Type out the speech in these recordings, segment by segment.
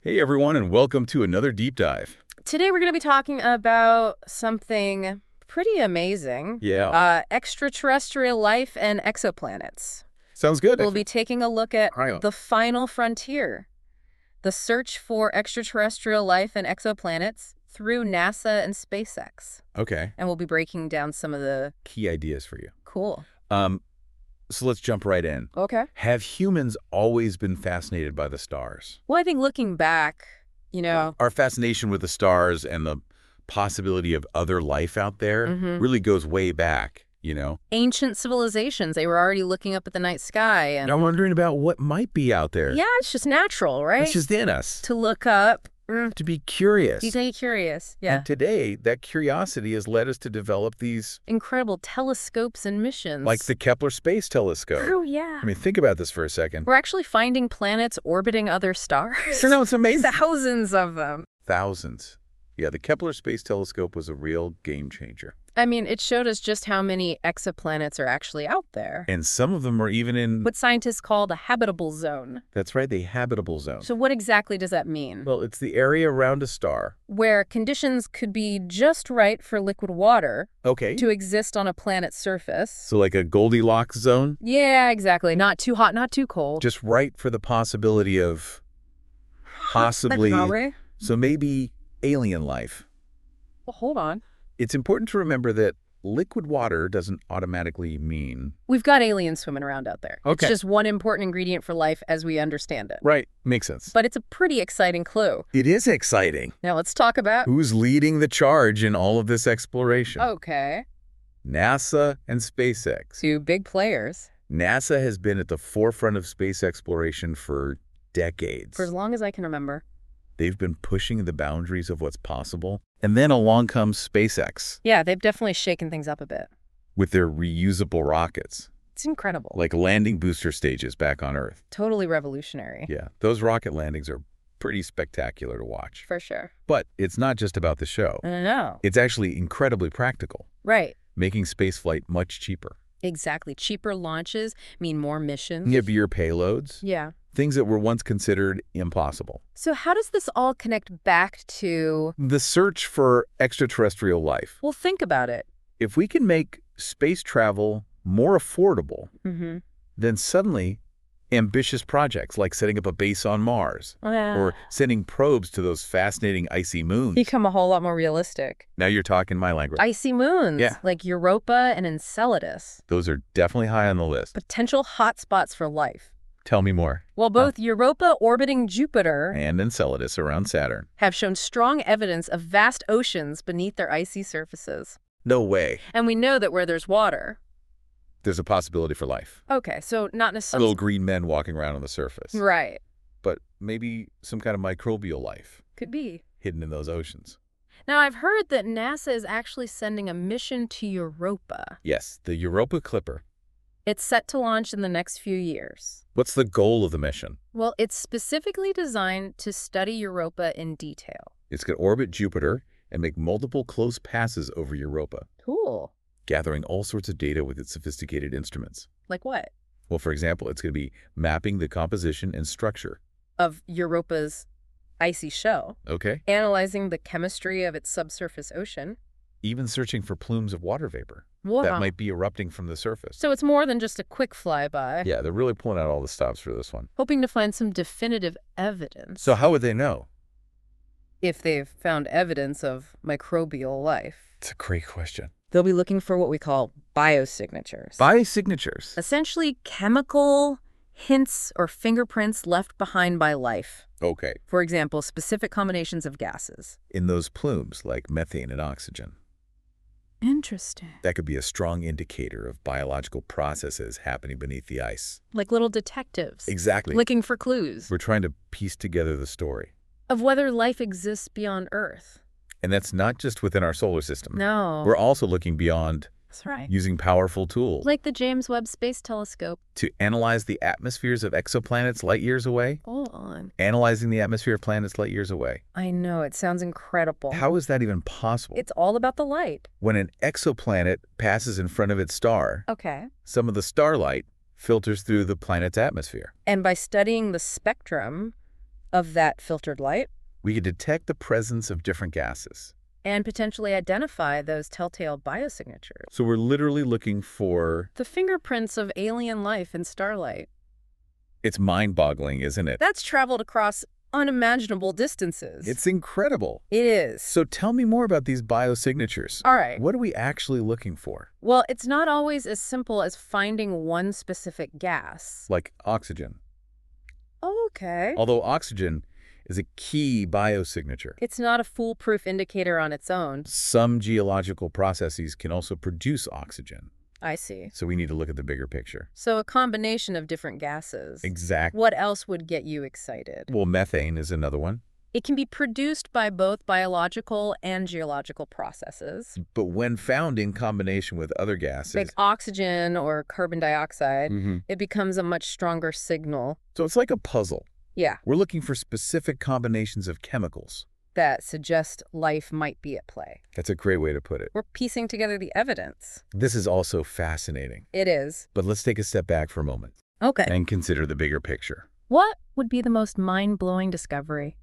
Hey everyone, and welcome to another deep dive. Today we're going to be talking about something pretty amazing. Yeah. Extraterrestrial life and exoplanets. Sounds good. We'll be taking a look at Right on. the final frontier, the search for extraterrestrial life and exoplanets through NASA and SpaceX. Okay. And we'll be breaking down some of the Key ideas for you. cool. So let's jump right in. Okay. Have humans always been fascinated by the stars? Well, I think looking back, Our fascination with the stars and the possibility of other life out there really goes way back. ancient civilizations, they were already looking up at the night sky. And I'm wondering about what might be out there. yeah, it's just natural, right? It's just in us. to look up. To be curious. You get curious. Yeah. And today, that curiosity has led us to develop these, Incredible telescopes and missions. like the Kepler Space Telescope. Oh, yeah. I mean, think about this for a second. We're actually finding planets orbiting other stars. No, it's amazing. Thousands of them. Thousands. Yeah, the Kepler Space Telescope was a real game changer. I mean, it showed us just how many exoplanets are actually out there. And some of them are even in, What scientists call the habitable zone. that's right, the habitable zone. So what exactly does that mean? Well, it's the area around a star. Where conditions could be just right for liquid water Okay. to exist on a planet's surface. So like a Goldilocks zone? Yeah, exactly. Not too hot, not too cold. Just right for the possibility of possibly, Well, so maybe alien life. hold on. It's important to remember that liquid water doesn't automatically mean... We've got aliens swimming around out there. Okay. It's just one important ingredient for life as we understand it. Right. Makes sense. But it's a pretty exciting clue. It is exciting. Now let's talk about... Who's leading the charge in all of this exploration? Okay. NASA and SpaceX. Two big players. NASA has been at the forefront of space exploration for decades. For as long as I can remember. They've been pushing the boundaries of what's possible. And then along comes SpaceX Yeah, they've definitely shaken things up a bit. with their reusable rockets, It's incredible. like landing booster stages back on Earth. Totally revolutionary. Yeah, those rocket landings are pretty spectacular to watch. For sure. But it's not just about the show. I don't know. It's actually incredibly practical, Right. making spaceflight much cheaper. Exactly. Cheaper launches mean more missions. Heavier payloads, Yeah. things that were once considered impossible. So how does this all connect back to... The search for extraterrestrial life. Well, think about it. If we can make space travel more affordable, Mm-hmm. then suddenly ambitious projects like setting up a base on Mars or sending probes to those fascinating icy moons. become a whole lot more realistic. Now you're talking my language. Icy moons, Yeah. like Europa and Enceladus, Those are definitely high on the list. potential hotspots for life. Tell me more. Well, both Europa orbiting Jupiter And Enceladus around Saturn. have shown strong evidence of vast oceans beneath their icy surfaces. No way. And we know that where there's water... There's a possibility for life. Okay, so not necessarily... Little green men walking around on the surface. Right. But maybe some kind of microbial life Could be. hidden in those oceans. Now, I've heard that NASA is actually sending a mission to Europa. Yes, the Europa Clipper. It's set to launch in the next few years. What's the goal of the mission? Well, it's specifically designed to study Europa in detail. It's going to orbit Jupiter and make multiple close passes over Europa, Cool. gathering all sorts of data with its sophisticated instruments. Like what? Well, for example, it's going to be mapping the composition and structure. Of Europa's icy shell, Okay? analyzing the chemistry of its subsurface ocean. Even searching for plumes of water vapor Wow. that might be erupting from the surface. So it's more than just a quick flyby. Yeah, they're really pulling out all the stops for this one. Hoping to find some definitive evidence. So how would they know? if they've found evidence of microbial life, It's a great question. they'll be looking for what we call biosignatures. Biosignatures. Essentially chemical hints or fingerprints left behind by life. Okay. For example, specific combinations of gases. In those plumes, like methane and oxygen. Interesting. That could be a strong indicator of biological processes happening beneath the ice. Like little detectives. Exactly. Looking for clues We're trying to piece together the story. of whether life exists beyond Earth. And that's not just within our solar system. No. We're also looking beyond, That's right. using powerful tools Like the James Webb Space Telescope. to analyze the atmospheres of exoplanets light years away. Hold on. Analyzing the atmosphere of planets light years away. I know, it sounds incredible. How is that even possible? It's all about the light. When an exoplanet passes in front of its star, Okay. some of the starlight filters through the planet's atmosphere. And by studying the spectrum, of that filtered light We could detect the presence of different gases. and potentially identify those telltale biosignatures. So we're literally looking for... The fingerprints of alien life in starlight. It's mind-boggling, isn't it? That's traveled across unimaginable distances. It's incredible. It is. So tell me more about these biosignatures. All right. What are we actually looking for? Well, it's not always as simple as finding one specific gas. Like oxygen. Okay. Although oxygen is a key biosignature. It's not a foolproof indicator on its own. Some geological processes can also produce oxygen. I see. So we need to look at the bigger picture. So a combination of different gases. Exactly. What else would get you excited? Well, methane is another one. It can be produced by both biological and geological processes. But when found in combination with other gases... Like oxygen or carbon dioxide, Mhm. it becomes a much stronger signal. So it's like a puzzle. Yeah, We're looking for specific combinations of chemicals. that suggest life might be at play. That's a great way to put it. We're piecing together the evidence. This is also fascinating. It is. But let's take a step back for a moment Okay. and consider the bigger picture. What would be the most mind-blowing discovery?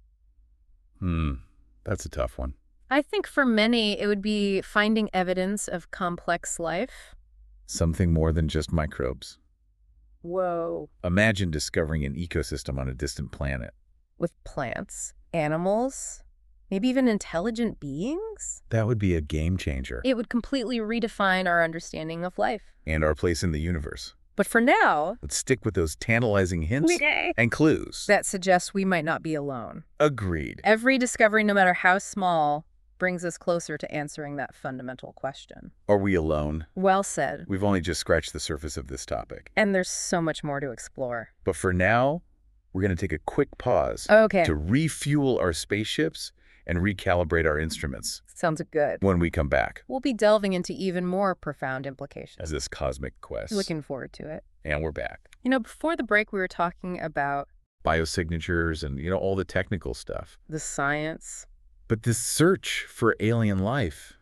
That's a tough one. I think for many, it would be finding evidence of complex life. Something more than just microbes. Whoa. Imagine discovering an ecosystem on a distant planet. With plants, animals, maybe even intelligent beings? That would be a game changer. It would completely redefine our understanding of life. And our place in the universe. But for now, Let's stick with those tantalizing hints and clues. that suggests we might not be alone. Agreed. Every discovery, no matter how small, brings us closer to answering that fundamental question. Are we alone? Well said. We've only just scratched the surface of this topic. And there's so much more to explore. But for now, we're going to take a quick pause Okay. to refuel our spaceships and recalibrate our instruments. Sounds good. When we come back We'll be delving into even more profound implications. as this cosmic quest. Looking forward to it. And we're back. You know, before the break, we were talking about Biosignatures and, all the technical stuff. the science. But this search for alien life,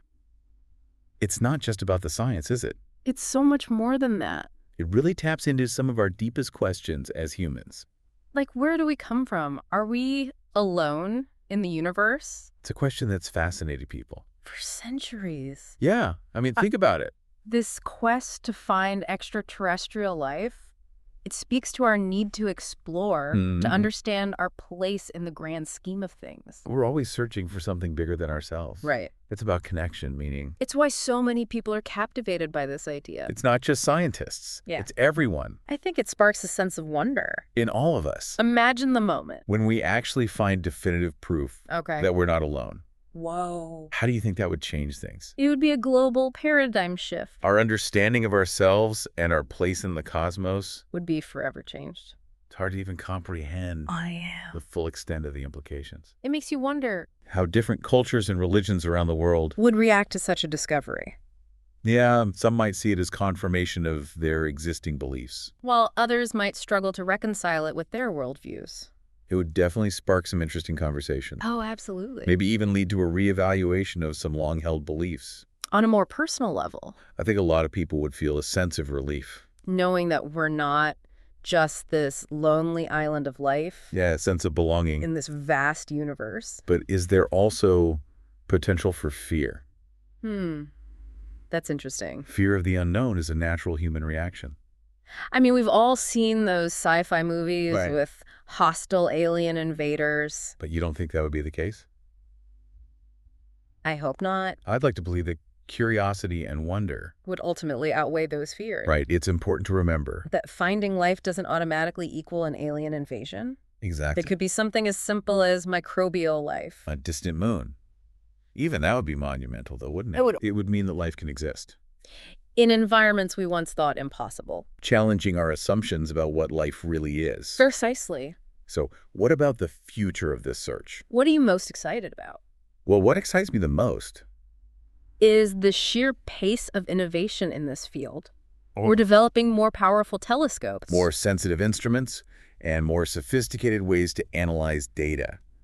it's not just about the science, is it? It's so much more than that. It really taps into some of our deepest questions as humans. Like, where do we come from? Are we alone in the universe? It's a question that's fascinated people. For centuries. Yeah, think about it. This quest to find extraterrestrial life, it speaks to our need to explore, Mhm. to understand our place in the grand scheme of things. We're always searching for something bigger than ourselves. Right. It's about connection, meaning It's why so many people are captivated by this idea. it's not just scientists. Yeah. It's everyone, I think it sparks a sense of wonder. in all of us, Imagine the moment. when we actually find definitive proof Okay. that we're not alone. Whoa. How do you think that would change things? It would be a global paradigm shift. Our understanding of ourselves and our place in the cosmos, Would be forever changed. it's hard to even comprehend the full extent of the implications. It makes you wonder, How different cultures and religions around the world, would react to such a discovery, yeah, some might see it as confirmation of their existing beliefs. while others might struggle to reconcile it with their worldviews. It would definitely spark some interesting conversations. Oh, absolutely. Maybe even lead to a reevaluation of some long-held beliefs. On a more personal level, I think a lot of people would feel a sense of relief. knowing that we're not just this lonely island of life Yeah, a sense of belonging. in this vast universe. But is there also potential for fear? That's interesting. Fear of the unknown is a natural human reaction. I mean, we've all seen those sci-fi movies Right. with hostile alien invaders. But you don't think that would be the case? I hope not. I'd like to believe that curiosity and wonder, Would ultimately outweigh those fears. right, it's important to remember. That finding life doesn't automatically equal an alien invasion. Exactly. It could be something as simple as microbial life. A distant moon. Even that would be monumental, though, wouldn't it? It would. It would mean that life can exist. In environments we once thought impossible. Challenging our assumptions about what life really is. Precisely. So what about the future of this search? What are you most excited about? Well, what excites me the most? Is the sheer pace of innovation in this field. Oh. We're developing more powerful telescopes. More sensitive instruments and more sophisticated ways to analyze data.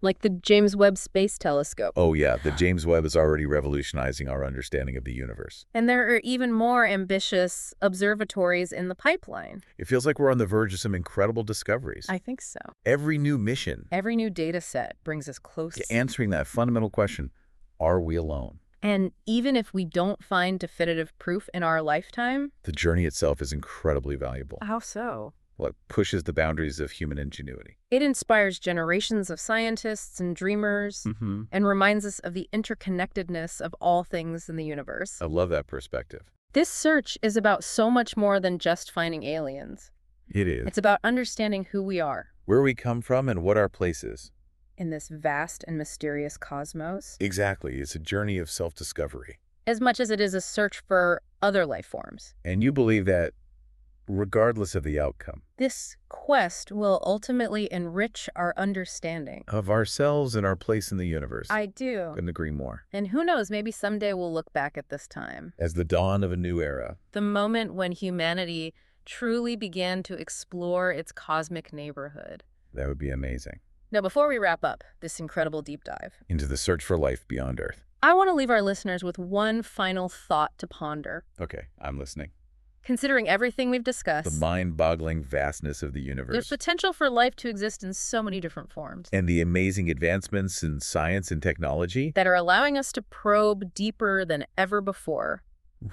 Like the James Webb Space Telescope. Oh yeah, the James Webb is already revolutionizing our understanding of the universe. And there are even more ambitious observatories in the pipeline. It feels like we're on the verge of some incredible discoveries. I think so. Every new mission, Every new data set brings us close to answering that fundamental question, are we alone? And even if we don't find definitive proof in our lifetime... The journey itself is incredibly valuable. How so? Well, it pushes the boundaries of human ingenuity. It inspires generations of scientists and dreamers and reminds us of the interconnectedness of all things in the universe. I love that perspective. This search is about so much more than just finding aliens. It is. It's about understanding who we are. Where we come from and what our place is. In this vast and mysterious cosmos. Exactly. It's a journey of self-discovery. As much as it is a search for other life forms. And you believe that regardless of the outcome. This quest will ultimately enrich our understanding. Of ourselves and our place in the universe. I do. Couldn't agree more. And who knows, maybe someday we'll look back at this time. As the dawn of a new era. The moment when humanity truly began to explore its cosmic neighborhood. That would be amazing. Now, before we wrap up this incredible deep dive into the search for life beyond Earth, I want to leave our listeners with one final thought to ponder. Okay, I'm listening. Considering everything we've discussed, the mind-boggling vastness of the universe, there's potential for life to exist in so many different forms. And the amazing advancements in science and technology that are allowing us to probe deeper than ever before.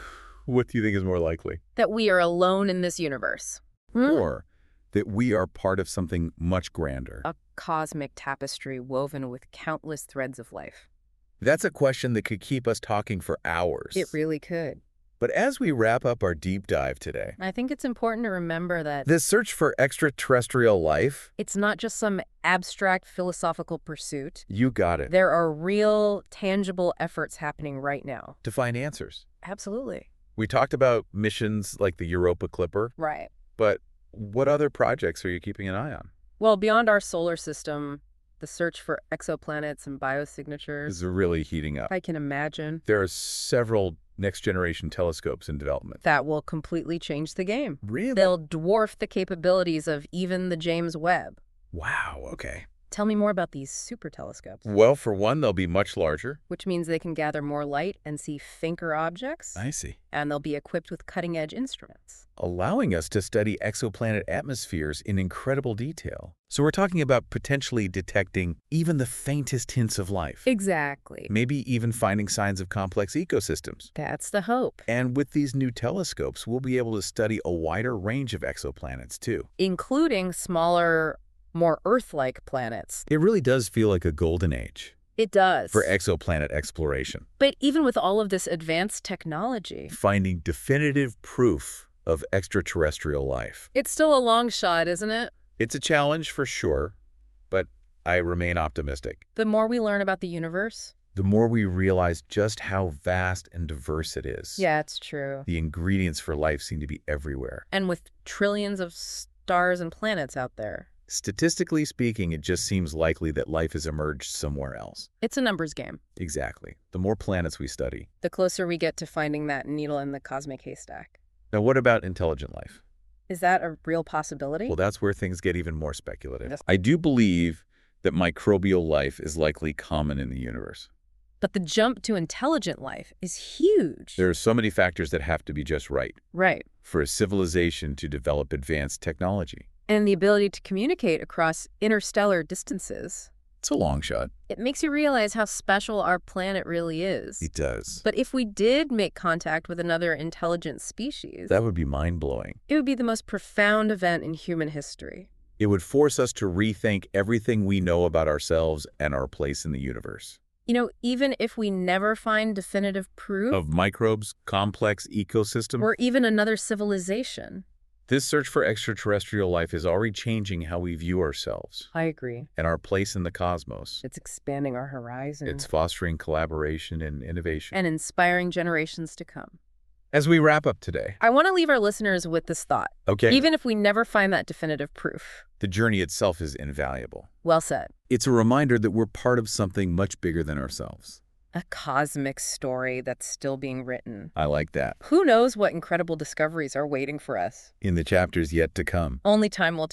What do you think is more likely? That we are alone in this universe. Or that we are part of something much grander. A cosmic tapestry woven with countless threads of life. That's a question that could keep us talking for hours. It really could. But as we wrap up our deep dive today, I think it's important to remember that this search for extraterrestrial life, it's not just some abstract philosophical pursuit. You got it. There are real, tangible efforts happening right now. To find answers. Absolutely. We talked about missions like the Europa Clipper. Right. But what other projects are you keeping an eye on? Well, beyond our solar system, the search for exoplanets and biosignatures is really heating up. I can imagine. There are several next-generation telescopes in development. That will completely change the game. Really? They'll dwarf the capabilities of even the James Webb. Wow, okay. Tell me more about these super telescopes. Well, for one, they'll be much larger. Which means they can gather more light and see fainter objects. I see. And they'll be equipped with cutting-edge instruments. Allowing us to study exoplanet atmospheres in incredible detail. So we're talking about potentially detecting even the faintest hints of life. Exactly. Maybe even finding signs of complex ecosystems. That's the hope. And with these new telescopes, we'll be able to study a wider range of exoplanets, too. Including smaller, more Earth-like planets. It really does feel like a golden age. It does. For exoplanet exploration. But even with all of this advanced technology, finding definitive proof of extraterrestrial life. It's still a long shot, isn't it? It's a challenge for sure, but I remain optimistic. The more we learn about the universe, the more we realize just how vast and diverse it is. Yeah, it's true. The ingredients for life seem to be everywhere. And with trillions of stars and planets out there. Statistically speaking, it just seems likely that life has emerged somewhere else. It's a numbers game. Exactly. The more planets we study, the closer we get to finding that needle in the cosmic haystack. Now, what about intelligent life? Is that a real possibility? Well, that's where things get even more speculative. Yes. I do believe that microbial life is likely common in the universe. But the jump to intelligent life is huge. There are so many factors that have to be just right. Right. For a civilization to develop advanced technology. And the ability to communicate across interstellar distances. It's a long shot. It makes you realize how special our planet really is. It does. But if we did make contact with another intelligent species... that would be mind-blowing. It would be the most profound event in human history. It would force us to rethink everything we know about ourselves and our place in the universe. You know, even if we never find definitive proof... of microbes, complex ecosystems... or even another civilization... this search for extraterrestrial life is already changing how we view ourselves. I agree. And our place in the cosmos. It's expanding our horizon. It's fostering collaboration and innovation. And inspiring generations to come. As we wrap up today, I want to leave our listeners with this thought. Okay. Even if we never find that definitive proof. The journey itself is invaluable. Well said. It's a reminder that we're part of something much bigger than ourselves. A cosmic story that's still being written. I like that. Who knows what incredible discoveries are waiting for us? In the chapters yet to come. Only time will tell.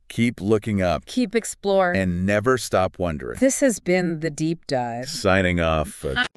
Keep looking up Keep exploring. and never stop wondering. This has been The Deep Dive. Signing off.